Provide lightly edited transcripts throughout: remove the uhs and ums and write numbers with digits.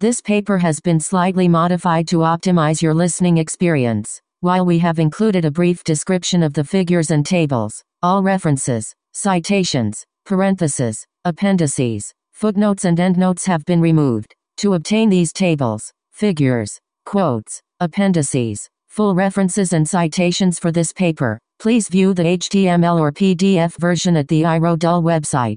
This paper has been slightly modified to optimize your listening experience. While we have included a brief description of the figures and tables, all references, citations, parentheses, appendices, footnotes and endnotes have been removed. To obtain these tables, figures, quotes, appendices, full references and citations for this paper, please view the HTML or PDF version at the iRodul website,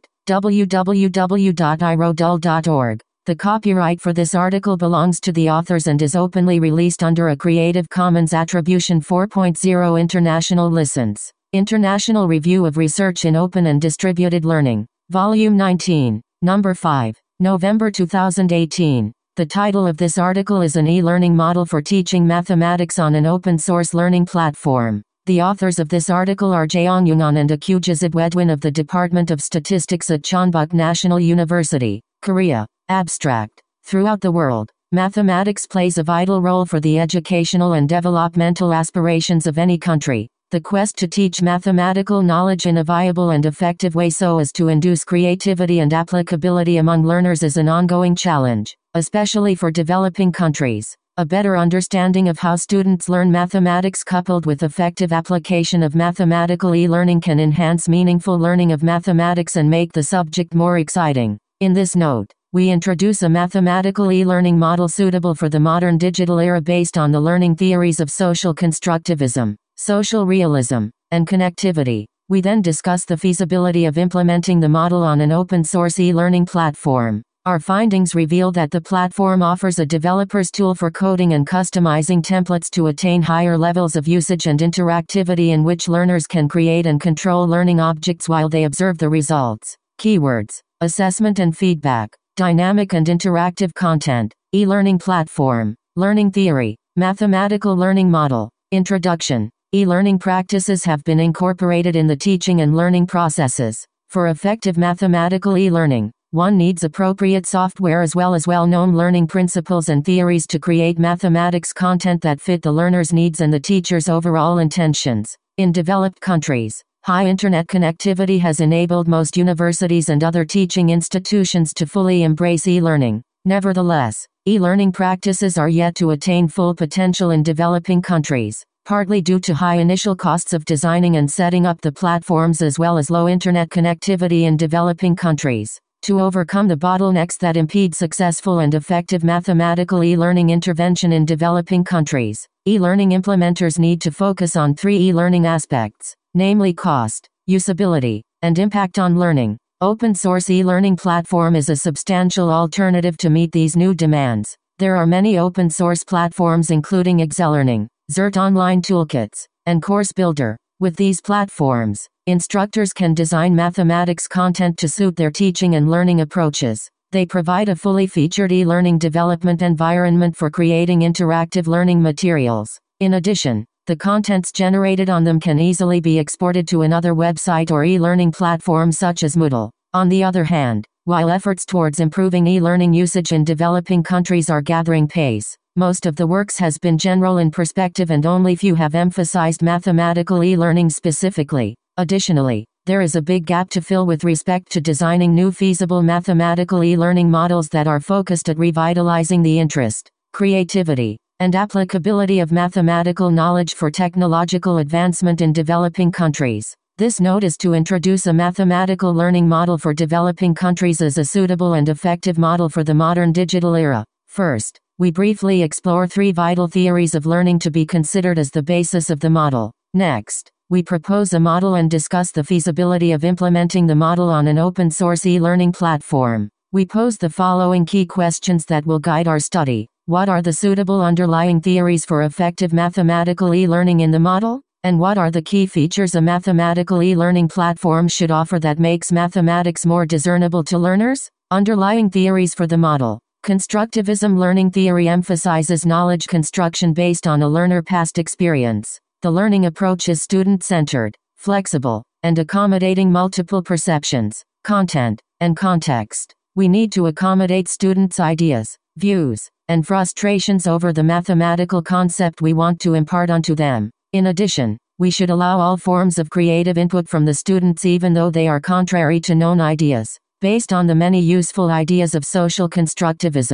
www.irodul.org. The copyright for this article belongs to the authors and is openly released under a Creative Commons Attribution 4.0 International License. International Review of Research in Open and Distributed Learning. Volume 19, Number 5, November 2018. The title of this article is An e-learning model for teaching mathematics on an open-source learning platform. The authors of this article are Jaeong Yoon and Akujazib Wedwin of the Department of Statistics at Chonbuk National University, Korea. Abstract. Throughout the world, mathematics plays a vital role for the educational and developmental aspirations of any country. The quest to teach mathematical knowledge in a viable and effective way so as to induce creativity and applicability among learners is an ongoing challenge, especially for developing countries. A better understanding of how students learn mathematics coupled with effective application of mathematical e-learning can enhance meaningful learning of mathematics and make the subject more exciting. In this note, we introduce a mathematical e-learning model suitable for the modern digital era based on the learning theories of social constructivism, social realism, and connectivity. We then discuss the feasibility of implementing the model on an open-source e-learning platform. Our findings reveal that the platform offers a developer's tool for coding and customizing templates to attain higher levels of usage and interactivity in which learners can create and control learning objects while they observe the results. Keywords: assessment and feedback, dynamic and interactive content, e-learning platform, learning theory, mathematical learning model. Introduction. E-learning practices have been incorporated in the teaching and learning processes. For effective mathematical e-learning, one needs appropriate software as well as well-known learning principles and theories to create mathematics content that fit the learner's needs and the teacher's overall intentions. In developed countries, high internet connectivity has enabled most universities and other teaching institutions to fully embrace e-learning. Nevertheless, e-learning practices are yet to attain full potential in developing countries, partly due to high initial costs of designing and setting up the platforms as well as low internet connectivity in developing countries. To overcome the bottlenecks that impede successful and effective mathematical e-learning intervention in developing countries, e-learning implementers need to focus on three e-learning aspects, namely cost, usability, and impact on learning. Open-source e-learning platform is a substantial alternative to meet these new demands. There are many open-source platforms including XLearning, Xert Online Toolkits, and Course Builder. With these platforms, instructors can design mathematics content to suit their teaching and learning approaches. They provide a fully featured e-learning development environment for creating interactive learning materials. In addition, the contents generated on them can easily be exported to another website or e-learning platform such as Moodle. On the other hand, while efforts towards improving e-learning usage in developing countries are gathering pace, most of the works has been general in perspective and only few have emphasized mathematical e-learning specifically. Additionally, there is a big gap to fill with respect to designing new feasible mathematical e-learning models that are focused at revitalizing the interest, creativity, and applicability of mathematical knowledge for technological advancement in developing countries. This note is to introduce a mathematical learning model for developing countries as a suitable and effective model for the modern digital era. First, we briefly explore three vital theories of learning to be considered as the basis of the model. Next, we propose a model and discuss the feasibility of implementing the model on an open-source e-learning platform. We pose the following key questions that will guide our study. What are the suitable underlying theories for effective mathematical e-learning in the model? And what are the key features a mathematical e-learning platform should offer that makes mathematics more discernible to learners? Underlying theories for the model. Constructivism learning theory emphasizes knowledge construction based on a learner past experience. The learning approach is student-centered, flexible, and accommodating multiple perceptions, content, and context. We need to accommodate students' ideas, views, and frustrations over the mathematical concept we want to impart onto them. In addition, we should allow all forms of creative input from the students even though they are contrary to known ideas. Based on the many useful ideas of social constructivism,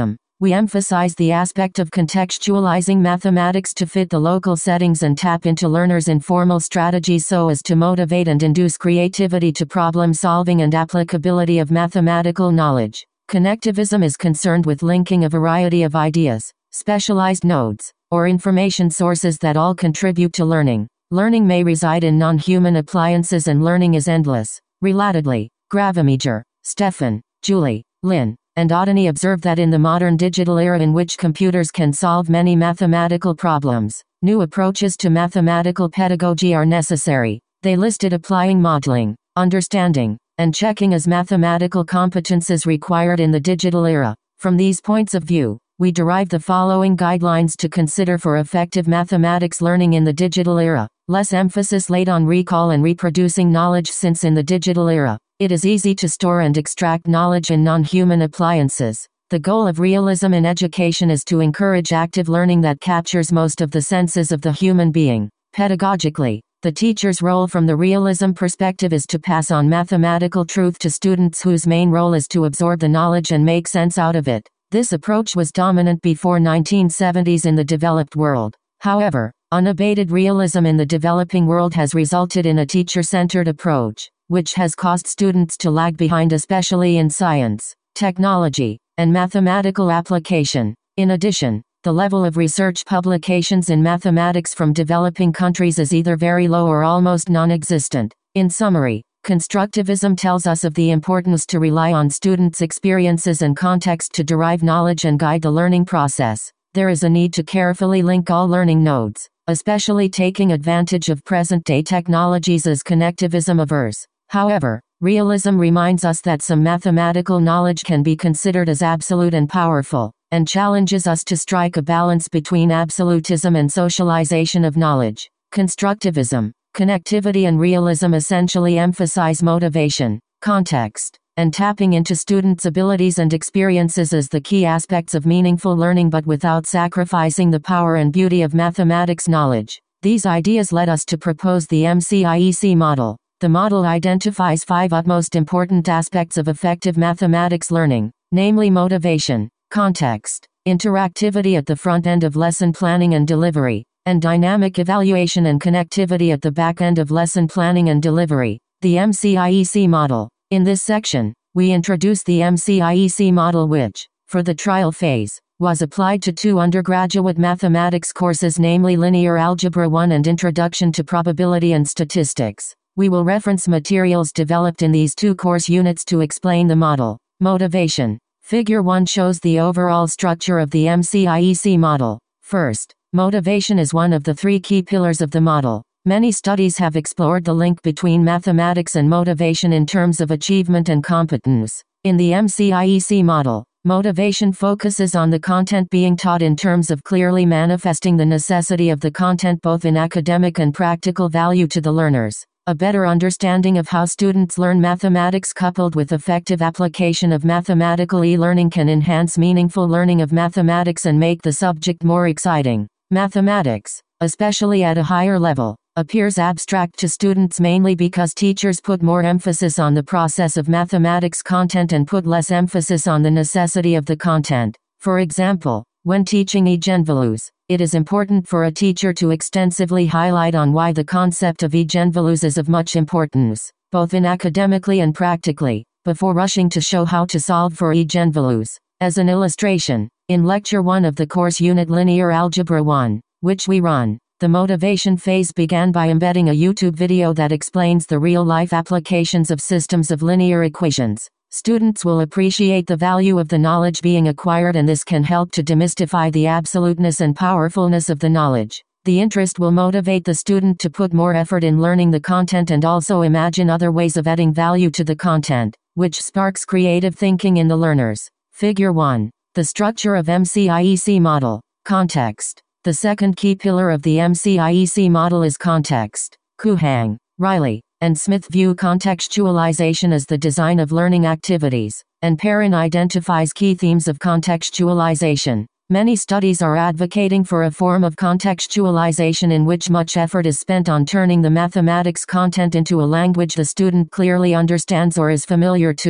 We emphasize the aspect of contextualizing mathematics to fit the local settings and tap into learners' informal strategies so as to motivate and induce creativity to problem solving and applicability of mathematical knowledge. Connectivism is concerned with linking a variety of ideas, specialized nodes, or information sources that all contribute to learning. Learning may reside in non-human appliances and learning is endless. Relatedly, Gravamajor, Stefan, Julie, Lynn, and Otani observe that in the modern digital era in which computers can solve many mathematical problems, new approaches to mathematical pedagogy are necessary. They listed applying modeling, understanding, and checking as mathematical competences required in the digital era. From these points of view, we derive the following guidelines to consider for effective mathematics learning in the digital era. Less emphasis laid on recall and reproducing knowledge, since in the digital era, it is easy to store and extract knowledge in non-human appliances. The goal of realism in education is to encourage active learning that captures most of the senses of the human being. Pedagogically, the teacher's role from the realism perspective is to pass on mathematical truth to students whose main role is to absorb the knowledge and make sense out of it. This approach was dominant before 1970s in the developed world. However, unabated realism in the developing world has resulted in a teacher-centered approach, which has caused students to lag behind, especially in science, technology, and mathematical application. In addition, the level of research publications in mathematics from developing countries is either very low or almost non-existent. In summary, constructivism tells us of the importance to rely on students' experiences and context to derive knowledge and guide the learning process. There is a need to carefully link all learning nodes, especially taking advantage of present-day technologies, as connectivism avers. However, realism reminds us that some mathematical knowledge can be considered as absolute and powerful, and challenges us to strike a balance between absolutism and socialization of knowledge. Constructivism, connectivity, and realism essentially emphasize motivation, context, and tapping into students' abilities and experiences as the key aspects of meaningful learning, but without sacrificing the power and beauty of mathematics knowledge. These ideas led us to propose the MCIEC model. The model identifies 5 utmost important aspects of effective mathematics learning, namely motivation, context, interactivity at the front end of lesson planning and delivery, and dynamic evaluation and connectivity at the back end of lesson planning and delivery. The MCIEC model. In this section, we introduce the MCIEC model, which, for the trial phase, was applied to 2 undergraduate mathematics courses, namely Linear Algebra 1 and Introduction to Probability and Statistics. We will reference materials developed in these 2 course units to explain the model. Motivation. Figure 1 shows the overall structure of the MCIEC model. First, motivation is one of the 3 key pillars of the model. Many studies have explored the link between mathematics and motivation in terms of achievement and competence. In the MCIEC model, motivation focuses on the content being taught in terms of clearly manifesting the necessity of the content both in academic and practical value to the learners. A better understanding of how students learn mathematics coupled with effective application of mathematical e-learning can enhance meaningful learning of mathematics and make the subject more exciting. Mathematics, especially at a higher level, appears abstract to students mainly because teachers put more emphasis on the process of mathematics content and put less emphasis on the necessity of the content. For example, when teaching eigenvalues, it is important for a teacher to extensively highlight on why the concept of eigenvalues is of much importance, both in academically and practically, before rushing to show how to solve for eigenvalues. As an illustration, in Lecture 1 of the course unit Linear Algebra 1, which we run, the motivation phase began by embedding a YouTube video that explains the real-life applications of systems of linear equations. Students will appreciate the value of the knowledge being acquired, and this can help to demystify the absoluteness and powerfulness of the knowledge. The interest will motivate the student to put more effort in learning the content and also imagine other ways of adding value to the content, which sparks creative thinking in the learners. Figure 1. The structure of MCIEC model. Context. The second key pillar of the MCIEC model is context. Kuhang, Riley, and Smith view contextualization as the design of learning activities, and Perrin identifies key themes of contextualization. Many studies are advocating for a form of contextualization in which much effort is spent on turning the mathematics content into a language the student clearly understands or is familiar to.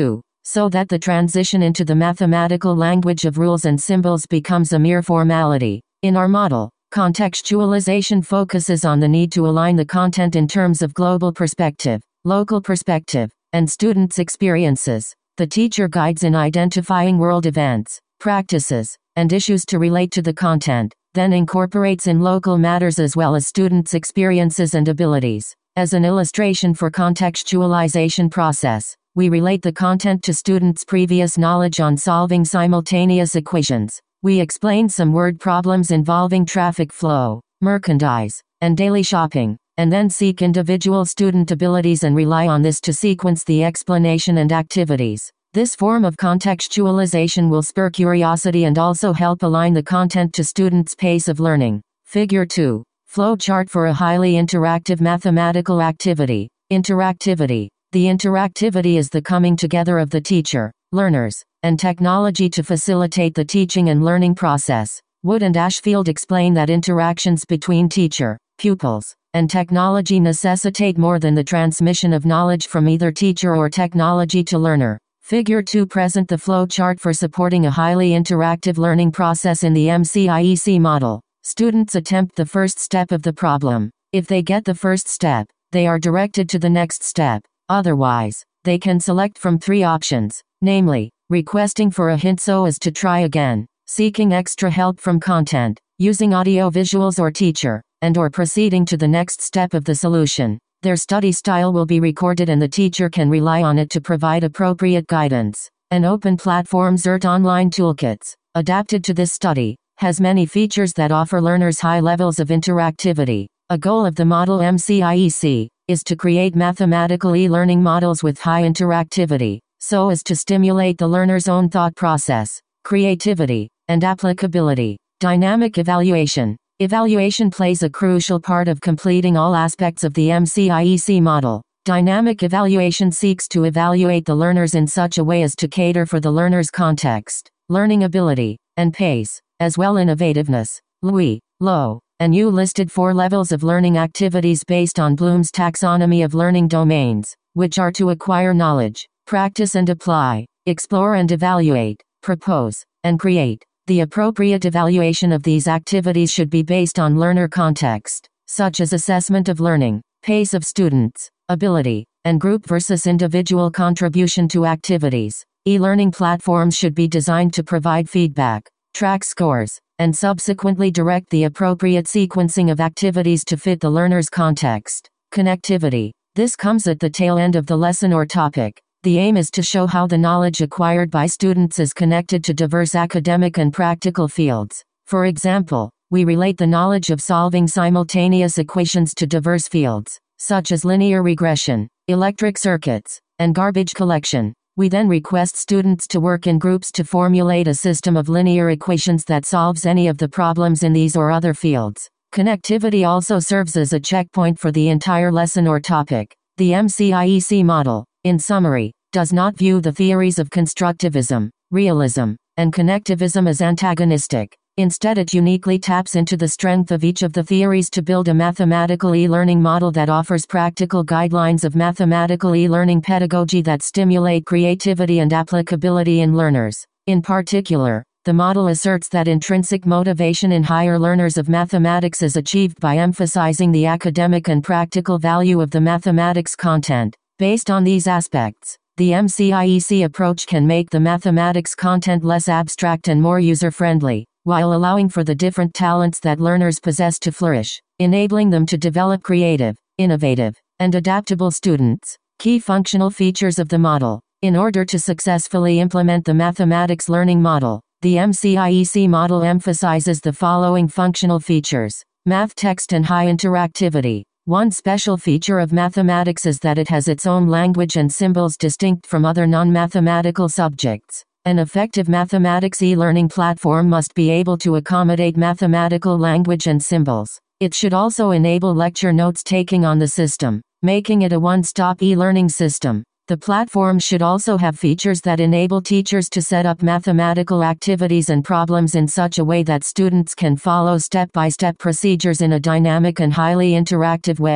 so that the transition into the mathematical language of rules and symbols becomes a mere formality. In our model, contextualization focuses on the need to align the content in terms of global perspective, local perspective, and students' experiences. The teacher guides in identifying world events, practices, and issues to relate to the content, then incorporates in local matters as well as students' experiences and abilities. As an illustration for contextualization process, we relate the content to students' previous knowledge on solving simultaneous equations. We explain some word problems involving traffic flow, merchandise, and daily shopping, and then seek individual student abilities and rely on this to sequence the explanation and activities. This form of contextualization will spur curiosity and also help align the content to students' pace of learning. Figure 2. Flow chart for a highly interactive mathematical activity. Interactivity. The interactivity is the coming together of the teacher, learners, and technology to facilitate the teaching and learning process. Wood and Ashfield explain that interactions between teacher, pupils, and technology necessitate more than the transmission of knowledge from either teacher or technology to learner. Figure 2 present the flow chart for supporting a highly interactive learning process in the MCIEC model. Students attempt the first step of the problem. If they get the first step, they are directed to the next step. Otherwise, they can select from 3 options, namely, requesting for a hint so as to try again, seeking extra help from content, using audio visuals or teacher, and/or proceeding to the next step of the solution. Their study style will be recorded and the teacher can rely on it to provide appropriate guidance. An open platform Xert Online Toolkits, adapted to this study, has many features that offer learners high levels of interactivity. A goal of the model MCIEC is to create mathematical e-learning models with high interactivity, so as to stimulate the learner's own thought process, creativity, and applicability. Dynamic evaluation. Evaluation plays a crucial part of completing all aspects of the MCIEC model. Dynamic evaluation seeks to evaluate the learners in such a way as to cater for the learner's context, learning ability, and pace, as well as innovativeness. Louis, Low, and Yu listed 4 levels of learning activities based on Bloom's taxonomy of learning domains, which are to acquire knowledge, practice and apply, explore and evaluate, propose, and create. The appropriate evaluation of these activities should be based on learner context, such as assessment of learning, pace of students, ability, and group versus individual contribution to activities. E-learning platforms should be designed to provide feedback, track scores, and subsequently direct the appropriate sequencing of activities to fit the learner's context. Connectivity. This comes at the tail end of the lesson or topic. The aim is to show how the knowledge acquired by students is connected to diverse academic and practical fields. For example, we relate the knowledge of solving simultaneous equations to diverse fields, such as linear regression, electric circuits, and garbage collection. We then request students to work in groups to formulate a system of linear equations that solves any of the problems in these or other fields. Connectivity also serves as a checkpoint for the entire lesson or topic. The MCIEC model, in summary, does not view the theories of constructivism, realism, and connectivism as antagonistic. Instead, it uniquely taps into the strength of each of the theories to build a mathematical e-learning model that offers practical guidelines of mathematical e-learning pedagogy that stimulate creativity and applicability in learners. In particular, the model asserts that intrinsic motivation in higher learners of mathematics is achieved by emphasizing the academic and practical value of the mathematics content. Based on these aspects, the MCIEC approach can make the mathematics content less abstract and more user-friendly, while allowing for the different talents that learners possess to flourish, enabling them to develop creative, innovative, and adaptable students. Key functional features of the model. In order to successfully implement the mathematics learning model, the MCIEC model emphasizes the following functional features: math text and high interactivity. One special feature of mathematics is that it has its own language and symbols distinct from other non-mathematical subjects. An effective mathematics e-learning platform must be able to accommodate mathematical language and symbols. It should also enable lecture notes taking on the system, making it a one-stop e-learning system. The platform should also have features that enable teachers to set up mathematical activities and problems in such a way that students can follow step-by-step procedures in a dynamic and highly interactive way.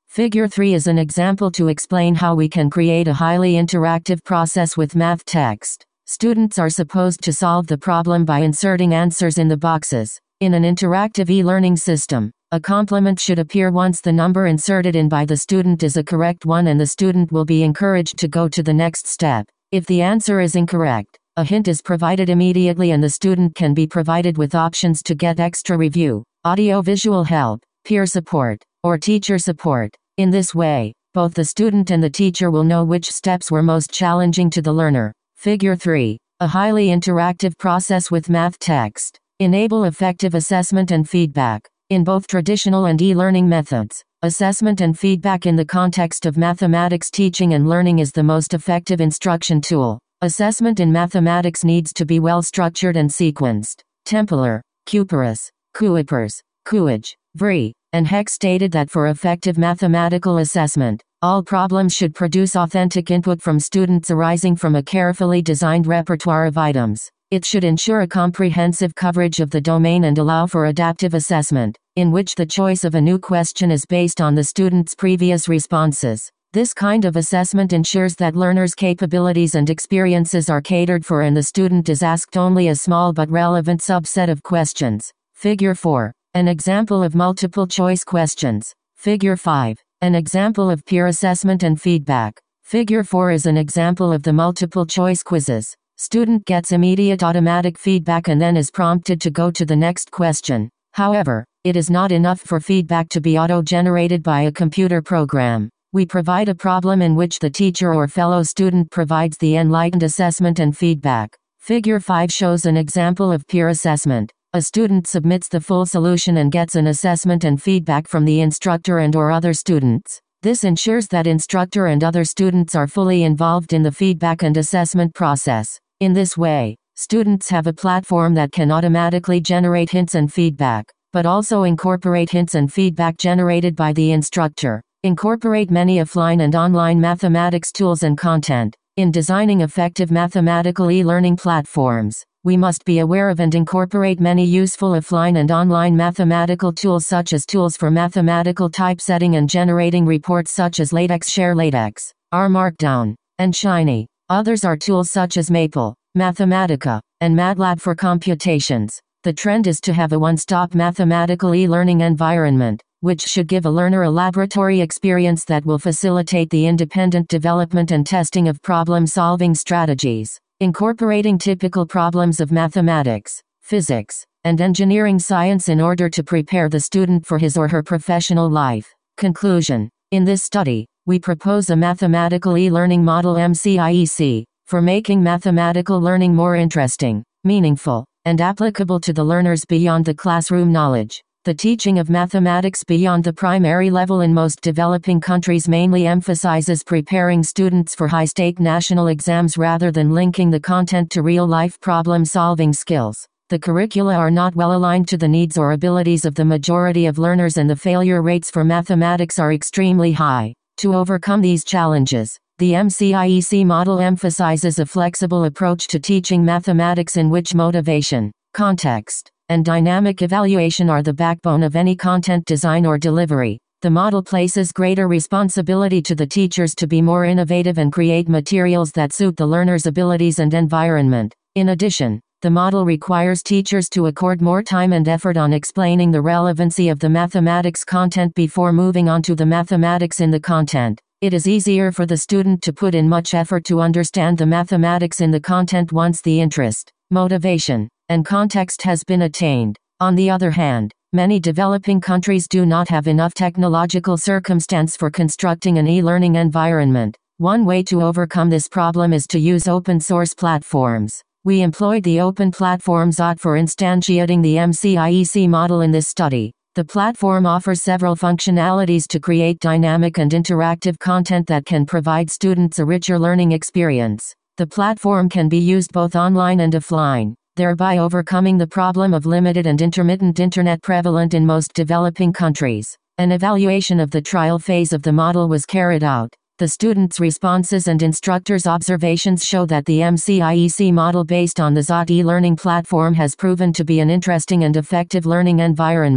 Figure 3 is an example to explain how we can create a highly interactive process with math text. Students are supposed to solve the problem by inserting answers in the boxes. In an interactive e-learning system, a complement should appear once the number inserted in by the student is a correct one, and the student will be encouraged to go to the next step. If the answer is incorrect, a hint is provided immediately and the student can be provided with options to get extra review, audio-visual help, peer support, or teacher support. In this way, both the student and the teacher will know which steps were most challenging to the learner. Figure 3. A highly interactive process with math text. Enable effective assessment and feedback. In both traditional and e-learning methods, assessment and feedback in the context of mathematics teaching and learning is the most effective instruction tool. Assessment in mathematics needs to be well structured and sequenced. Tempeler, Kuperus, Kuipers, Kuij, Vri, and Heck stated that for effective mathematical assessment, all problems should produce authentic input from students arising from a carefully designed repertoire of items. It should ensure a comprehensive coverage of the domain and allow for adaptive assessment, in which the choice of a new question is based on the student's previous responses. This kind of assessment ensures that learners' capabilities and experiences are catered for and the student is asked only a small but relevant subset of questions. Figure 4. An example of multiple choice questions. Figure 5. An example of peer assessment and feedback. Figure 4 is an example of the multiple choice quizzes. Student gets immediate automatic feedback and then is prompted to go to the next question. However, it is not enough for feedback to be auto-generated by a computer program. We provide a problem in which the teacher or fellow student provides the enlightened assessment and feedback. Figure 5 shows an example of peer assessment. A student submits the full solution and gets an assessment and feedback from the instructor and/or other students. This ensures that instructor and other students are fully involved in the feedback and assessment process. In this way, students have a platform that can automatically generate hints and feedback, but also incorporate hints and feedback generated by the instructor. Incorporate many offline and online mathematics tools and content. In designing effective mathematical e-learning platforms, we must be aware of and incorporate many useful offline and online mathematical tools such as tools for mathematical typesetting and generating reports such as LaTeX, Share LaTeX, R Markdown, and Shiny. Others are tools such as Maple, Mathematica, and MATLAB for computations. The trend is to have a one-stop mathematical e-learning environment, which should give a learner a laboratory experience that will facilitate the independent development and testing of problem-solving strategies. Incorporating typical problems of mathematics, physics, and engineering science in order to prepare the student for his or her professional life. Conclusion. In this study, we propose a mathematical e-learning model MCIEC, for making mathematical learning more interesting, meaningful, and applicable to the learners beyond the classroom knowledge. The teaching of mathematics beyond the primary level in most developing countries mainly emphasizes preparing students for high-stake national exams rather than linking the content to real-life problem-solving skills. The curricula are not well aligned to the needs or abilities of the majority of learners and the failure rates for mathematics are extremely high. To overcome these challenges, the MCIEC model emphasizes a flexible approach to teaching mathematics in which motivation, context, and dynamic evaluation are the backbone of any content design or delivery. The model places greater responsibility to the teachers to be more innovative and create materials that suit the learner's abilities and environment. In addition, the model requires teachers to accord more time and effort on explaining the relevancy of the mathematics content before moving on to the mathematics in the content. It is easier for the student to put in much effort to understand the mathematics in the content once the interest, motivation, and context has been attained. On the other hand, many developing countries do not have enough technological circumstance for constructing an e-learning environment. One way to overcome this problem is to use open source platforms. We employed the Open Platform Zot for instantiating the MCIEC model in this study. The platform offers several functionalities to create dynamic and interactive content that can provide students a richer learning experience. The platform can be used both online and offline, thereby overcoming the problem of limited and intermittent internet prevalent in most developing countries. An evaluation of the trial phase of the model was carried out. The students' responses and instructors' observations show that the MCIEC model based on the Zot e-learning platform has proven to be an interesting and effective learning environment.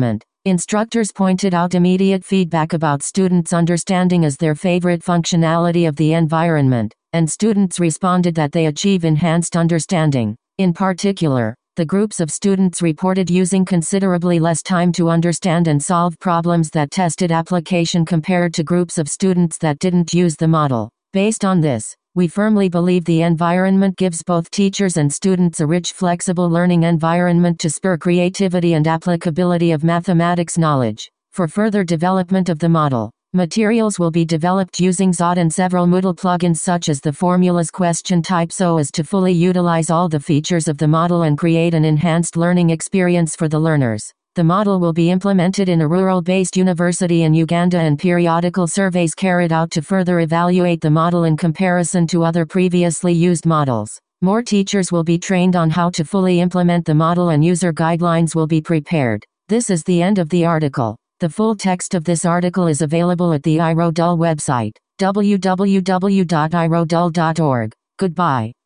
Instructors pointed out immediate feedback about students' understanding as their favorite functionality of the environment, and students responded that they achieve enhanced understanding. In particular, the groups of students reported using considerably less time to understand and solve problems that tested application compared to groups of students that didn't use the model. Based on this, we firmly believe the environment gives both teachers and students a rich, flexible learning environment to spur creativity and applicability of mathematics knowledge. For further development of the model, materials will be developed using Zod and several Moodle plugins such as the formulas question type so as to fully utilize all the features of the model and create an enhanced learning experience for the learners. The model will be implemented in a rural-based university in Uganda and periodical surveys carried out to further evaluate the model in comparison to other previously used models. More teachers will be trained on how to fully implement the model and user guidelines will be prepared. This is the end of the article. The full text of this article is available at the iRodul website, www.irodul.org. Goodbye.